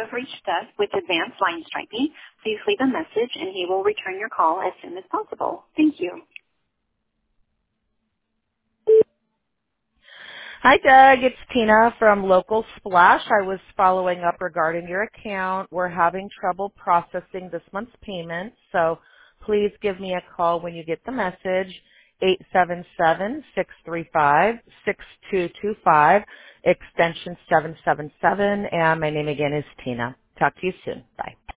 have reached us with advanced line striping. Please leave a message and he will return your call as soon as possible. Thank you. Hi, Doug. It's Tina from Local Splash. I was following up regarding your account. We're having trouble processing this month's payment, so please give me a call when you get the message, 877-635-6225, extension 777, and my name again is Tina. Talk to you soon. Bye.